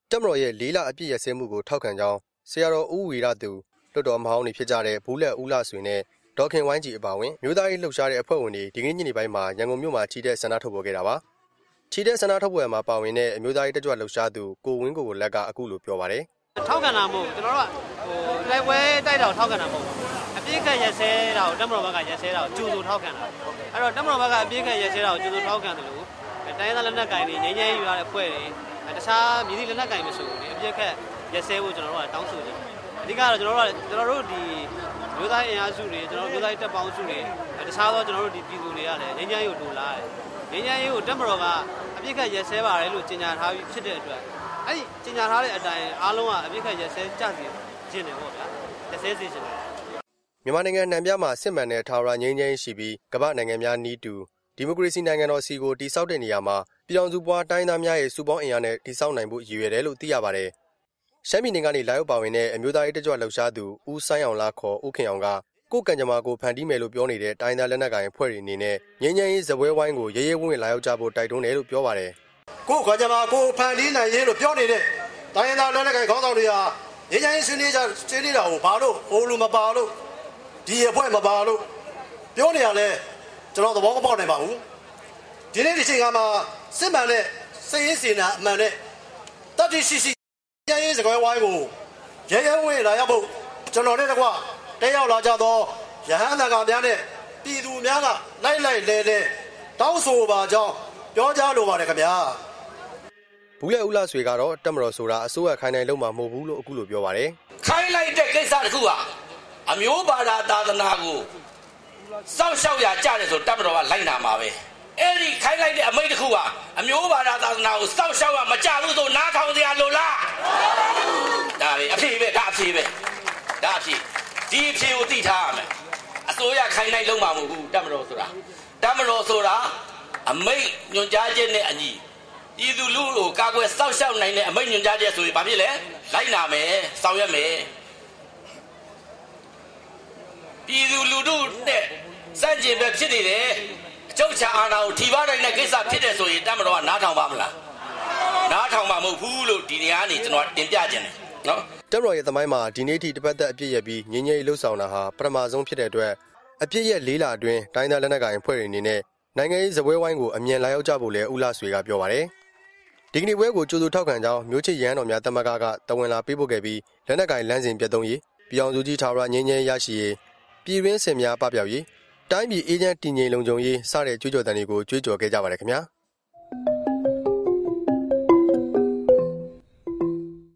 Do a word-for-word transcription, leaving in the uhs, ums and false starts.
တပ်မတော်ရဲ့လေးလအပြည့်ရစဲမှုကိုထောက်ခံကြောင်းဆရာတော်ဦးဝီရသူလွတ်တော်မဟောင်းတွေဖြစ်ကြတဲ့ဘူးလက်ဦးလာဆွေနဲ့ဒေါခင်ဝိုင်းကြီးအပါအဝင်မြို့သားရေးလှုပ်ရှားတဲ့အဖွဲ့ဝင်တွေဒီကနေ့ညနေပိုင်းမှာရန်ကုန်မြို့မှာချီတဲ့ဆန္ဒထုတ်ဖော်ခဲ့တာပါချီတဲ့ဆန္ဒထုတ်ဖော်မှာပါဝင်တဲ့အမျိုးသားရေးတက်ကြွလှုပ်ရှားသူကိုဝင်းကိုကိုလက်ကအခုလိုပြောပါတယ်ထောက်ခံတာမဟုတ်ကျွန်တော်တို့ကဟိုတိုက်ပွဲတိုက်တာကိုထောက်ခံတာမဟုတ်အပြည့်ခက်ရက်စဲတာကိုတပ်မတော်ဘက်ကရက်စဲတာကိုကြိုးစိုးထောက်ခံတာအဲ့တော့တပ်မတော်ဘက်ကအပြည့်ခက်ရက်စဲတာကိုကြိုးစိုးထောက်ခံတယ်လို့တိုင်းသားလက်နက်ကင်တွေငြိမ်းချမ်းရေးယူရတဲ့အဖွဲ့တွေတခြားမြည်သည့်လက်နက်ကင်မဆိုဘူးလေအပြည့်ခက်ရက်စဲဖို့ကျွန်တော်တို့ကတောင်းဆိုကြတယ်အဓိကတော့ကျွန်တော်တို့ကကျွန်တော်တို့ဒီမျိုးသားအင်အားစုတွေကျွန်တော်တို့မျိုးသားတပ်ပေါင်းစုတွေတခြားသောကျွန်တော်တို့ဒီပြည်သူတွေကလည်းငြိမ်းချမ်းရေးကိုတိုးလာတယ်ငြိမ်းချမ်းရေးကိုတပ်မတော်ကအပြည့်ခက်ရက်စဲပါတယ်လို့ကြေညာထားပြီးဖြစ်တဲ့အတွက်အဲ့ဒီကြေညာထားတဲ့အတိုင်းအားလုံးကအပြည့်ခက်ရက်စဲကြစီခြင်းတယ်ပေါ့ဗျာရက်စဲစီခြင်းတယ်မြန်မာနိုင်ငံနံပြမှာစစ်မှန်တဲ့ထာဝရငြိမ်းချမ်းရေးရှိပြီးကမ္ဘာနိုင်ငံများနီးတူဒီမိုကရေစီနိုင်ငံတော်စီကိုတည်ဆောက်တဲ့နေရာမှာပြည်အောင်စုပွားတိုင်းသားများရဲ့စုပေါင်းအင်အားနဲ့တည်ဆောက်နိုင်ဖို့ရည်ရွယ်တယ်လို့သိရပါတယ်။ရှမ်းပြည်နယ်ကနေလာရောက်ပါဝင်တဲ့အမျိုးသားရေးတက်ကြွလှုပ်ရှားသူဦးဆိုင်းအောင်လာခေါ်ဦးခင်အောင်ကကိုကံကြမ္မာကိုဖန်တီးမယ်လို့ပြောနေတဲ့တိုင်းသားလက်နက်ကိုင်အဖွဲ့တွေအနေနဲ့ငြိမ်းချမ်းရေးဇပွဲဝိုင်းကိုရဲရဲဝံ့ဝံ့လာရောက်ကြဖို့တိုက်တွန်းတယ်လို့ပြောပါတယ်။ကိုကံကြမ္မာကိုဖန်တီးနိုင်ရေးလို့ပြောနေတဲ့တိုင်းသားလက်နက်ကိုင်ခေါင်းဆောင်တွေဟာငြိမ်းချမ်းရေးဆွေးနွေးကြဆွေးနွေးတာကိုဘာလို့အိုးလို့မပါလို့ဒီအဖွဲ့မပါလို့ပြောနေရလဲကျွန်တော်သဘောမပေါက်နိုင်ပါဘူး။ဒီနေ့ဒီချိန်ကမှစစ်မှန်တဲ့စိတ်ရင်းစေနာအမှန်နဲ့တတိရှိရှိကျန်းရေးစကွဲဝိုင်းကိုရဲရဲဝံ့လာရောက်ဖို့ကျွန်တော်နဲ့တကွတက်ရောက်လာကြသောရဟန်းသံဃာများနဲ့ပြည်သူများကလိုက်လိုက်လဲလဲတောင်းဆိုပါကြောင်းပြောကြားလိုပါတယ်ခင်ဗျာဘူးလက်ဦးလာဆွေကတော့တက်မတော်ဆိုတာအစိုးရခိုင်းနိုင်လုံးမှာမဟုတ်ဘူးလို့အခုလိုပြောပါတယ်ခိုင်းလိုက်တဲ့ကိစ္စတခုဟာအမျိုးဘာသာသာသနာကိုစောင့်ရှောက်ရကြတယ်ဆိုတက်မတော်ကလိုက်နာမှာပဲအဲ့ဒီခိုင်းလိုက်တဲ့အမိန့်တစ်ခုဟာအမျိုးဘာသာသာသနာကိုစောင့်ရှောက်ရမကြဘူးဆိုနားထောင်စရာလိုလားဒါပဲအဖြေပဲဒါအဖြေပဲဒါအဖြေဒီအဖြေကိုသိထားရမယ်အစိုးရခိုင်းလိုက်လုံးမှာမဟုတ်ဘူးတက်မတော်ဆိုတာတက်မတော်ဆိုတာအမိန့်ညွှန်ကြားချက်နဲ့အညီပြည်သူလူကိုကာကွယ်စောင့်ရှောက်နိုင်တဲ့အမိန့်ညွှန်ကြားချက်ဆိုရင်ဘာဖြစ်လဲလိုက်နာမယ်ဆောင်ရွက်မယ်ပြည်သူလူထုနဲ့စန့်ကျင်ပဲဖြစ်နေတယ်အချုပ်ချာအာဏာကိုထိပါနိုင်တဲ့ကိစ္စဖြစ်တယ်ဆိုရင်တပ်မတော်ကနားထောင်ပါမလားနားထောင်မှာမဟုတ်ဘူးလို့ဒီနေရာကနေကျွန်တော်တင်ပြခြင်းတယ်နော်တပ်မတော်ရဲ့သမိုင်းမှာဒီနေ့ထိတစ်ပတ်သက်အပြည့်ရပြီးငြိမ်းချမ်းရေးလှုပ်ဆောင်တာဟာပထမဆုံးဖြစ်တဲ့အတွက်အပြည့်ရဲ့လေးလအတွင်းတိုင်းသားလက်နက်ကိုင်အဖွဲ့တွေအနေနဲ့နိုင်ငံရေးဇပွဲဝိုင်းကိုအမြင်လာရောက်ကြဖို့လဲဦးလာဆွေကပြောပါတယ်ဒီကနေ့ပွဲကိုကြိုးစိုးထောက်ခံကြောင်းမျိုးချစ်ရဟန်းတော်များတမကကတဝန်လာပေးပို့ခဲ့ပြီးလက်နက်ကိုင်လမ်းစဉ်ပြတ်သုံးရေးပြည်အောင်စုကြီးထာဝရငြိမ်းချမ်းရရှိရေးပြည်ရင်းစင်များပပျောက်ရေးတိုင်းပြည်အေးချမ်းတည်ငြိမ်လုံခြုံရေးစတဲ့ကြွေးကြော်သံတွေကိုကြွေးကြော်ခဲ့ကြပါတယ်ခင်ဗျာ